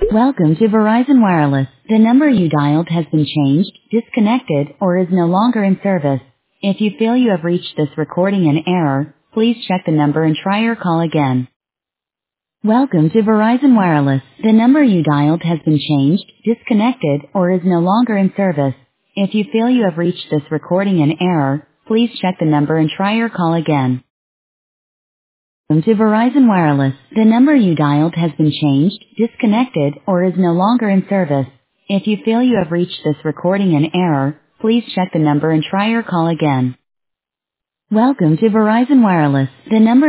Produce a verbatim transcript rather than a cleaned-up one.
Welcome to Verizon Wireless. The number you dialed has been changed, disconnected, or is no longer in service. If you feel you have reached this recording in error, please check the number and try your call again. Welcome to Verizon Wireless. The number you dialed has been changed, disconnected, or is no longer in service. If you feel you have reached this recording in error, please check the number and try your call again. Welcome to Verizon Wireless. The number you dialed has been changed, disconnected, or is no longer in service. If you feel you have reached this recording in error, please check the number and try your call again. Welcome to Verizon Wireless. The number